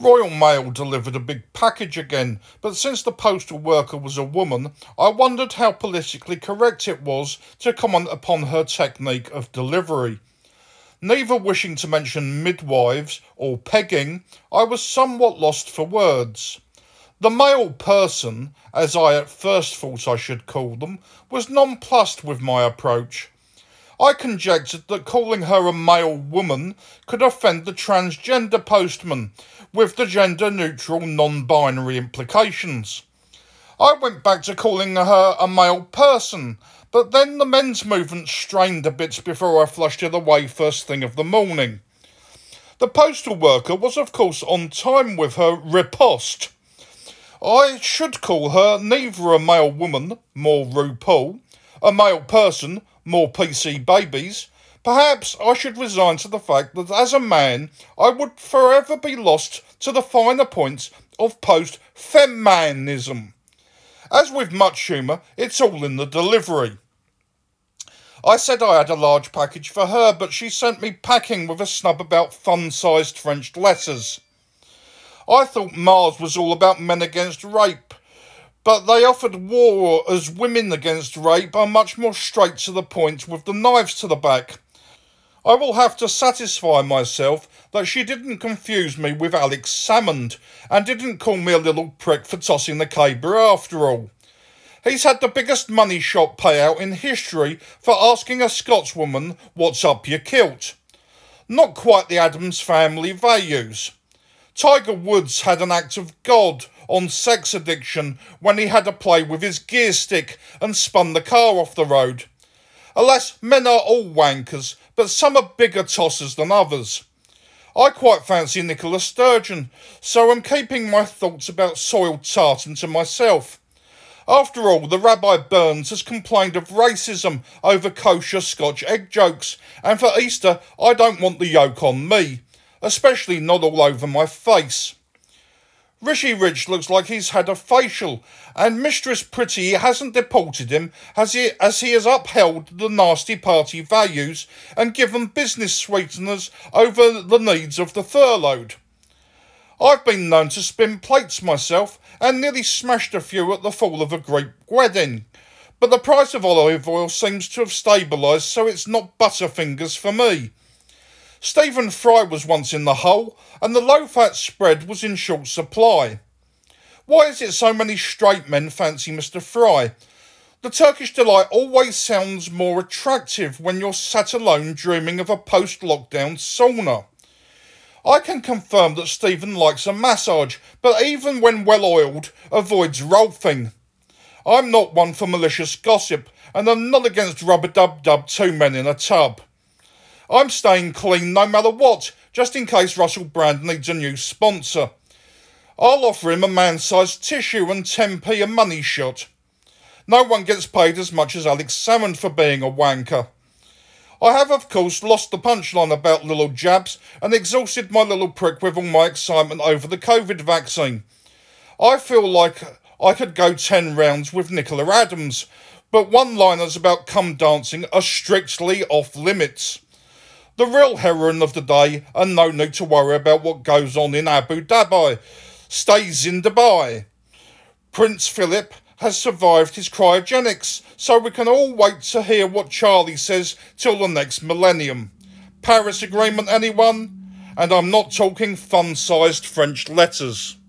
Royal Mail delivered a big package again, but since the postal worker was a woman, I wondered how politically correct it was to comment upon her technique of delivery. Neither wishing to mention midwives or pegging, I was somewhat lost for words. The male person, as I at first thought I should call them, was nonplussed with my approach. I conjectured that calling her a male woman could offend the transgender postman, with the gender-neutral non-binary implications. I went back to calling her a male person, but then the men's movement strained a bit before I flushed it away first thing of the morning. The postal worker was of course on time with her riposte. I should call her neither a male woman, more RuPaul, a male person, more PC babies. Perhaps I should resign to the fact that as a man I would forever be lost to the finer points of post-feminism. As with much humour, it's all in the delivery. I said I had a large package for her, but she sent me packing with a snub about fun-sized French letters. I thought Mars was all about men against rape, but they offered war as women against rape are much more straight to the point with the knives to the back. I will have to satisfy myself that she didn't confuse me with Alex Salmond and didn't call me a little prick for tossing the caber after all. He's had the biggest money shot payout in history for asking a Scotswoman what's up your kilt. Not quite the Addams Family values. Tiger Woods had an act of God on sex addiction when he had a play with his gear stick and spun the car off the road. Alas, men are all wankers, but some are bigger tossers than others. I quite fancy Nicola Sturgeon, so I'm keeping my thoughts about soiled tartan to myself. After all, the Rabbi Burns has complained of racism over kosher Scotch egg jokes, and for Easter I don't want the yolk on me, especially not all over my face. Rishi Rich looks like he's had a facial, and Mistress Pretty hasn't deported him as he has upheld the nasty party values and given business sweeteners over the needs of the furloughed. I've been known to spin plates myself and nearly smashed a few at the fall of a Greek wedding, but the price of olive oil seems to have stabilised, so it's not butterfingers for me. Stephen Fry was once in the hole, and the low-fat spread was in short supply. Why is it so many straight men fancy Mr. Fry? The Turkish Delight always sounds more attractive when you're sat alone dreaming of a post-lockdown sauna. I can confirm that Stephen likes a massage, but even when well-oiled, avoids rolfing. I'm not one for malicious gossip, and I'm not against rub-a-dub-dub two men in a tub. I'm staying clean no matter what, just in case Russell Brand needs a new sponsor. I'll offer him a man-sized tissue and 10p a money shot. No one gets paid as much as Alex Salmond for being a wanker. I have, of course, lost the punchline about little jabs and exhausted my little prick with all my excitement over the COVID vaccine. I feel like I could go 10 rounds with Nicola Adams, but one-liners about cum dancing are strictly off limits. The real heroine of the day, and no need to worry about what goes on in Abu Dhabi, stays in Dubai. Prince Philip has survived his cryogenics, so we can all wait to hear what Charlie says till the next millennium. Paris Agreement, anyone? And I'm not talking fun-sized French letters.